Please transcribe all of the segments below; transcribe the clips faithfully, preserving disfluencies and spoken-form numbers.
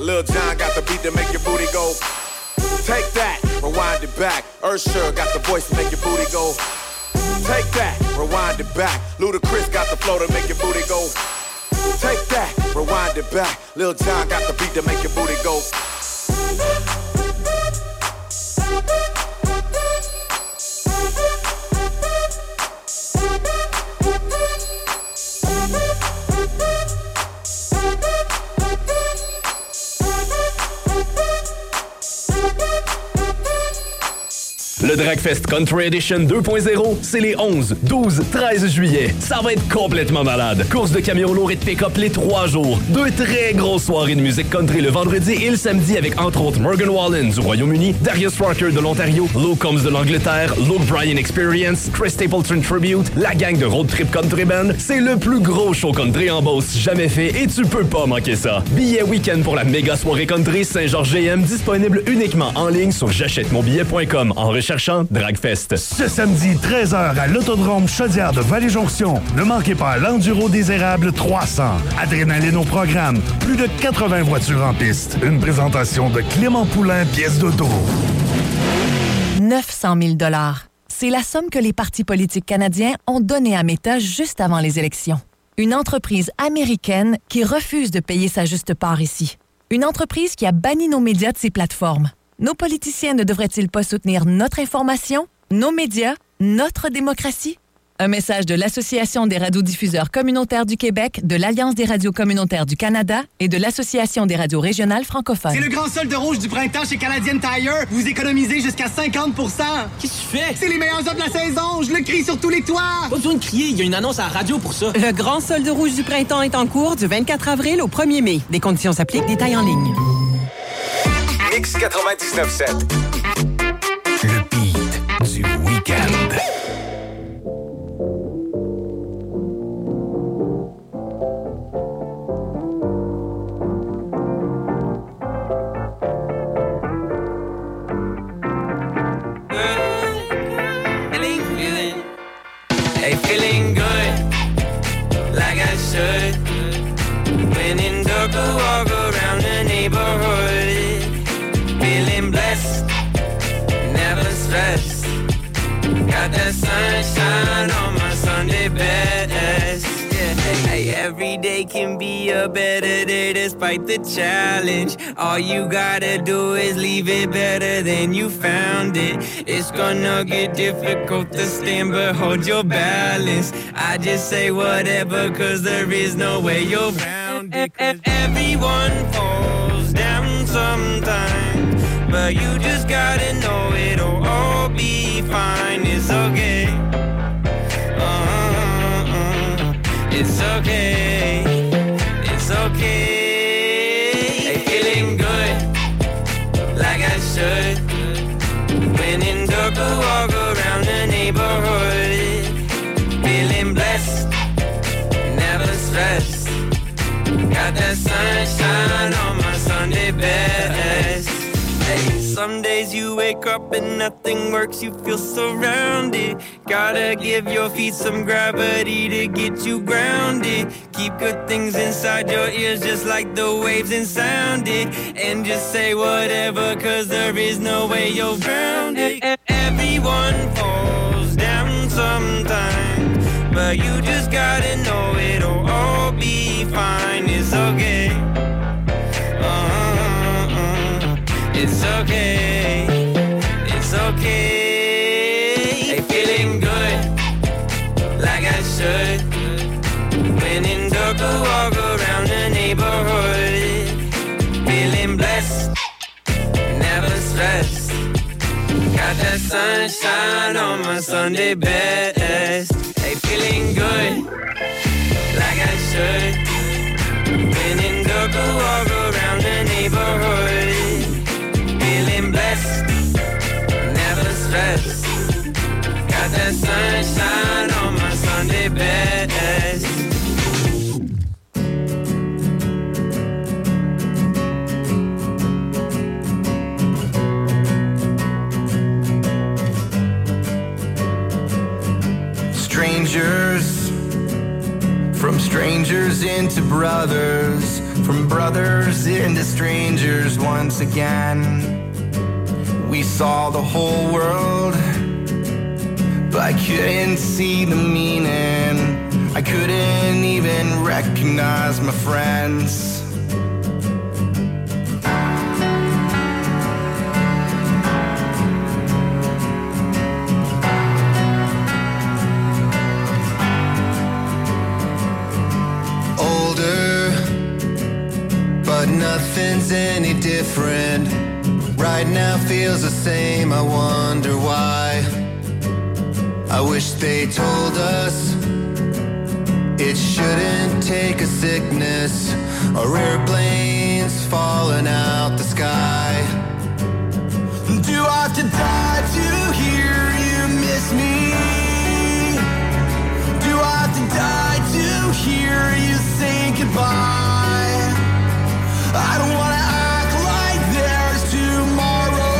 Lil Jon got the beat to make your booty go. Take that, rewind it back. Usher got the voice to make your booty go. Take that, rewind it back. Ludacris got the flow to make your booty go. Take that, rewind it back. Lil Jon got the beat to make your booty go. Le Dragfest Country Edition deux point zéro, c'est les onze, douze, treize juillet. Ça va être complètement malade. Course de camions lourds et de pick-up les trois jours. Deux très grosses soirées de musique country le vendredi et le samedi avec entre autres Morgan Wallen du Royaume-Uni, Darius Rucker de l'Ontario, Luke Combs de l'Angleterre, Luke Bryan Experience, Chris Stapleton Tribute, la gang de Road Trip Country Band. C'est le plus gros show country en Beauce jamais fait et tu peux pas manquer ça. Billets week-end pour la méga soirée country Saint-Georges-G M disponible uniquement en ligne sur j'achète mon billet point com en recherchant Dragfest. Ce samedi, treize heures à l'Autodrome Chaudière de Vallée-Jonction. Ne manquez pas l'Enduro Désérable trois cents. Adrénaline au programme. Plus de quatre-vingts voitures en piste. Une présentation de Clément Poulain, pièce d'auto. neuf cent mille dollars. C'est la somme que les partis politiques canadiens ont donnée à Meta juste avant les élections. Une entreprise américaine qui refuse de payer sa juste part ici. Une entreprise qui a banni nos médias de ses plateformes. Nos politiciens ne devraient-ils pas soutenir notre information, nos médias, notre démocratie? Un message de l'Association des radiodiffuseurs communautaires du Québec, de l'Alliance des radios communautaires du Canada et de l'Association des radios régionales francophones. C'est le grand solde rouge du printemps chez Canadian Tire. Vous économisez jusqu'à cinquante pour cent. Qu'est-ce que tu fais? C'est les meilleurs offres de la saison. Je le crie sur tous les toits. Pas besoin de crier, il y a une annonce à la radio pour ça. Le grand solde rouge du printemps est en cours du vingt-quatre avril au premier mai. Des conditions s'appliquent, détails en ligne. X quatre-vingt-dix-neuf sept. Le beat du week-end. Hey, feeling good, like I should. When in dark, I walk around the neighborhood. Feeling blessed, never stressed. Got that sunshine on my Sunday best. Yeah, hey, every day can be a better day despite the challenge. All you gotta do is leave it better than you found it. It's gonna get difficult to stand, but hold your balance. I just say whatever, cause there is no way you're round it. Everyone falls down sometimes, but you just gotta know it'll all be fine. It's okay. Uh-uh-uh. It's okay. It's okay. Hey, feeling good, like I should. When in dark, I walk around the neighborhood. Feeling blessed, never stressed. Got that sunshine on my Sunday best. Hey, some days you wake up and nothing works, you feel surrounded. Gotta give your feet some gravity to get you grounded. Keep good things inside your ears just like the waves and sound it. And just say whatever, cause there is no way you're grounded. Everyone falls down sometimes, but you just gotta know it'll all be fine. It's okay. Uh-uh-uh. It's okay. It's okay. Hey, feeling good, like I should. When in dark, I walk around the neighborhood. Feeling blessed, never stressed. Got that sunshine on my Sunday best. Hey, feeling good, like I should. When in dark, I walk around the neighborhood. Feeling blessed, never stressed. Got that sunshine on my Sunday best. Strangers, from strangers into brothers, from brothers into strangers once again. We saw the whole world, but I couldn't see the meaning. I couldn't even recognize my friends. But nothing's any different. Right now feels the same, I wonder why. I wish they told us it shouldn't take a sickness or airplanes falling out the sky. Do I have to die to hear you miss me? Do I have to die to hear you say goodbye? I don't wanna act like there's tomorrow.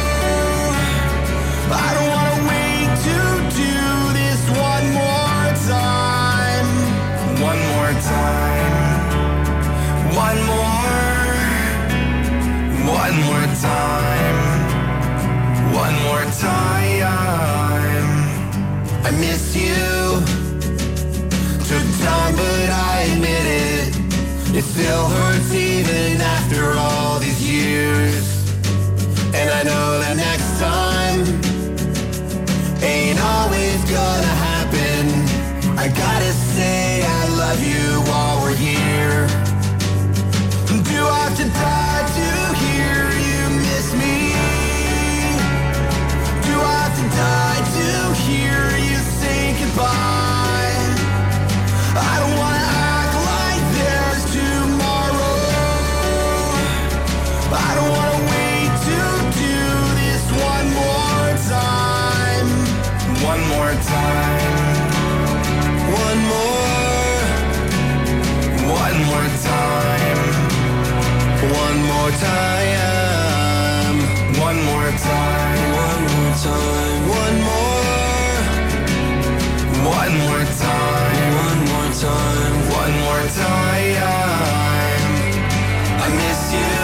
I don't wanna wait to do this one more time. One more time. One more. One more time. One more time. I miss you. Took time, but I admit it. It still hurts even after all these years. And I know that next time ain't always gonna happen. I gotta say I love you while we're here. Do I have to die to hear you miss me? Do I have to die to hear you say goodbye? I don't wanna I don't wanna wait to do this one more time. One more time. One more. One more time. One more time. One more time. One more time. One more. One more time. One more time. One more time. I miss you.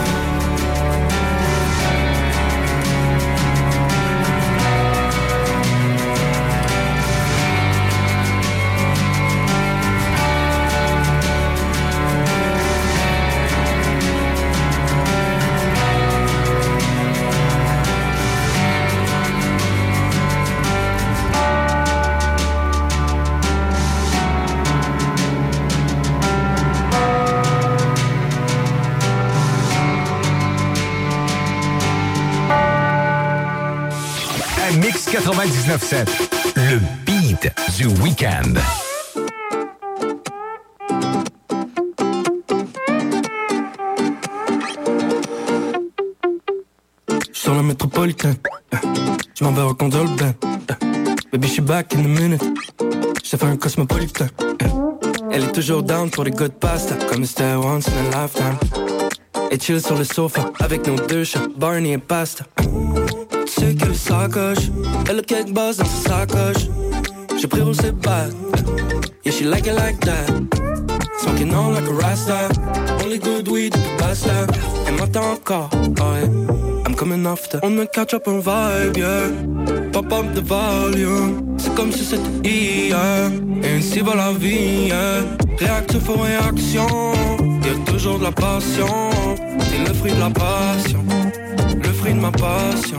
Mix quatre-vingt-dix-neuf sept, le beat du week-end. Sur la métropolitaine, je m'en vais reconduire le ben. Baby, je suis back in a minute. J'ai fait un cosmopolitain. Elle est toujours down pour les good pasta, comme c'était once in a lifetime. Et chill sur le sofa avec nos deux chats, Barney et Pasta. Tu sais qu'elle sacoche, elle a quelques buzz dans sa sacoche. J'ai pris rose et bad, yeah she like it like that. Smoking on like a rasta, only good weed at the best lab. Elle m'entend encore, oh yeah, I'm coming after. On me catch up un vibe, yeah, pop up the volume. C'est comme si c'était hier, et ainsi va la vie, yeah. Réactif aux réactions, y'a toujours de la passion. T'es le fruit de la passion, le fruit de ma passion.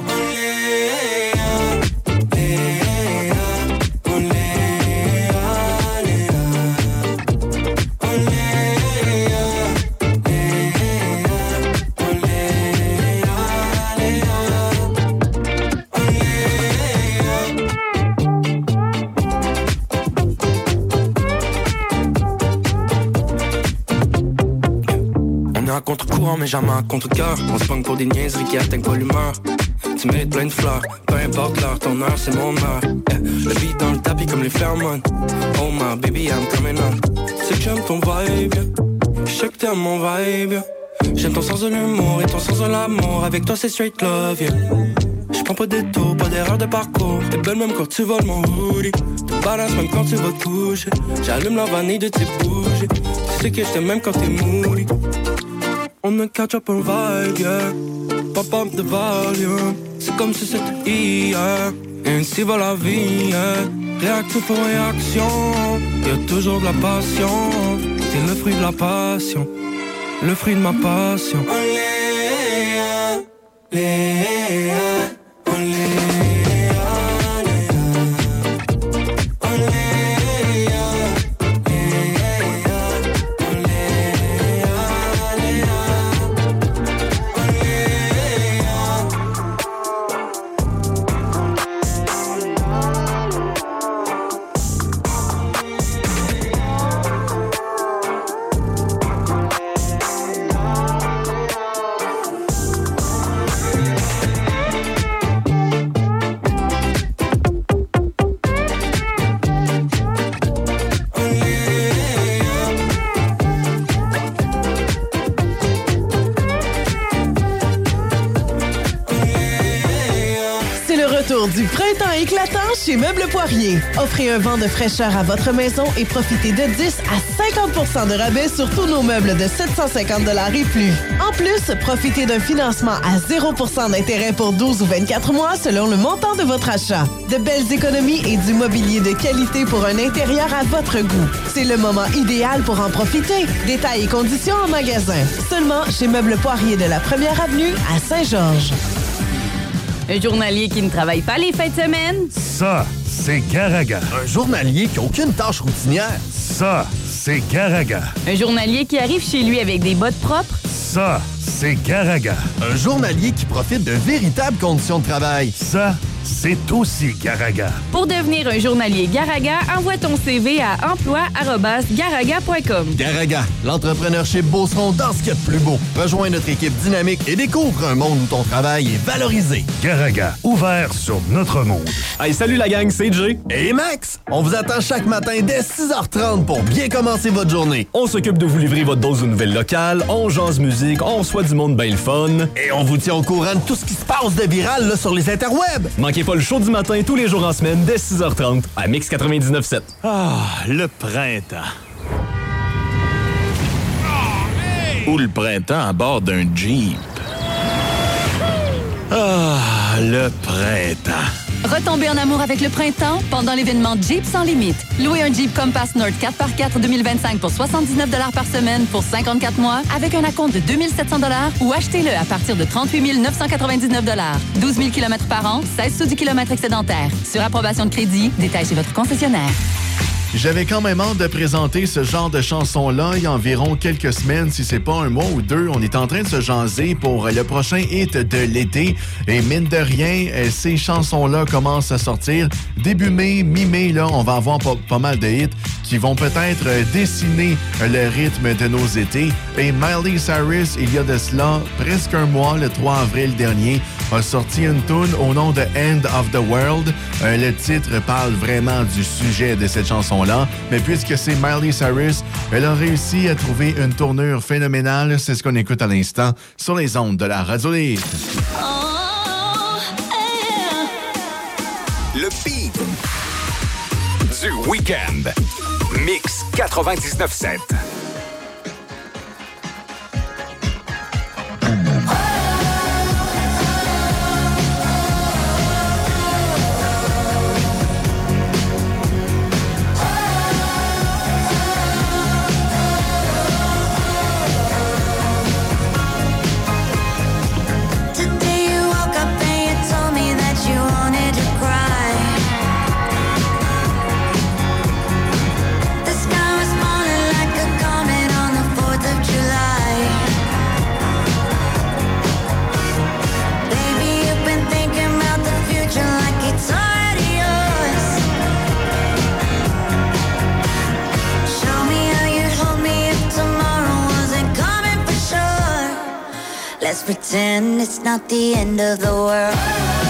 À contre-courant mais jamais à contre-cœur. On se pogne pour des niaiseries qui atteignent pas l'humeur. Tu mérites plein de fleurs, peu importe l'heure, ton heure c'est mon heure. Yeah. Le beat dans le tapis comme les phéromones. Oh my baby I'm coming on. C'est que j'aime ton vibe, yeah. Je sais que t'aimes mon vibe, yeah. J'aime ton sens de l'humour et ton sens de l'amour. Avec toi c'est straight love, yeah. J'prends pas de détour, pas d'erreur de parcours. T'es belle même quand tu voles mon hoodie. T'es badass même quand tu vas te coucher. J'allume la vanille de tes bougies. Tu sais que je t'aime même quand t'es moody. On a catch up un vibe, yeah. Pop up the volume. C'est comme si c'était hier. Ainsi va la vie, yeah. Réaction pour réaction. Y'a toujours de la passion. T'es le fruit de la passion. Le fruit de ma passion. Léa, Léa, Du printemps éclatant chez Meubles Poirier. Offrez un vent de fraîcheur à votre maison et profitez de dix à cinquante pour cent de rabais sur tous nos meubles de sept cent cinquante dollars et plus. En plus, profitez d'un financement à zéro pour cent d'intérêt pour douze ou vingt-quatre mois selon le montant de votre achat. De belles économies et du mobilier de qualité pour un intérieur à votre goût. C'est le moment idéal pour en profiter. Détails et conditions en magasin. Seulement chez Meubles Poirier de la première avenue à Saint-Georges. Un journalier qui ne travaille pas les fins de semaine? Ça, c'est Garaga. Un journalier qui n'a aucune tâche routinière? Ça, c'est Garaga. Un journalier qui arrive chez lui avec des bottes propres? Ça, c'est Garaga. Un journalier qui profite de véritables conditions de travail? Ça, c'est aussi Garaga. Pour devenir un journalier Garaga, envoie ton C V à emploi arobase garaga point com. Garaga, l'entrepreneurship Beauceron dans ce qu'il y a de plus beau. Rejoins notre équipe dynamique et découvre un monde où ton travail est valorisé. Garaga, ouvert sur notre monde. Hey, salut la gang, c'est Jay. Et Max, on vous attend chaque matin dès six heures trente pour bien commencer votre journée. On s'occupe de vous livrer votre dose de nouvelles locales, on jase musique, on reçoit du monde bien le fun. Et on vous tient au courant de tout ce qui se passe de viral là, sur les interwebs. Manquez pas le show du matin tous les jours en semaine dès six heures trente à Mix quatre-vingt-dix-neuf sept. Ah, le printemps. Ou le printemps à bord d'un Jeep. Ah, le printemps. Retombez en amour avec le printemps pendant l'événement Jeep sans limite. Louez un Jeep Compass Nord quatre par quatre deux mille vingt-cinq pour soixante-dix-neuf dollars par semaine pour cinquante-quatre mois avec un acompte de deux mille sept cents dollars ou achetez-le à partir de trente-huit mille neuf cent quatre-vingt-dix-neuf dollars. douze mille kilomètres par an, seize sous du kilomètre excédentaire. Sur approbation de crédit, détail chez votre concessionnaire. J'avais quand même hâte de présenter ce genre de chanson-là il y a environ quelques semaines, si c'est pas un mois ou deux. On est en train de se jaser pour le prochain hit de l'été. Et mine de rien, ces chansons-là commencent à sortir. Début mai, mi-mai, là, on va avoir pas, pas mal de hits qui vont peut-être dessiner le rythme de nos étés. Et Miley Cyrus, il y a de cela presque un mois, le trois avril dernier, a sorti une tune au nom de End of the World. Euh, le titre parle vraiment du sujet de cette chanson-là, mais puisque c'est Miley Cyrus, elle a réussi à trouver une tournure phénoménale. C'est ce qu'on écoute à l'instant sur les ondes de la Radio Libre. Oh, yeah. Le beat du week-end. Mix quatre-vingt-dix-neuf sept. Let's pretend it's not the end of the world.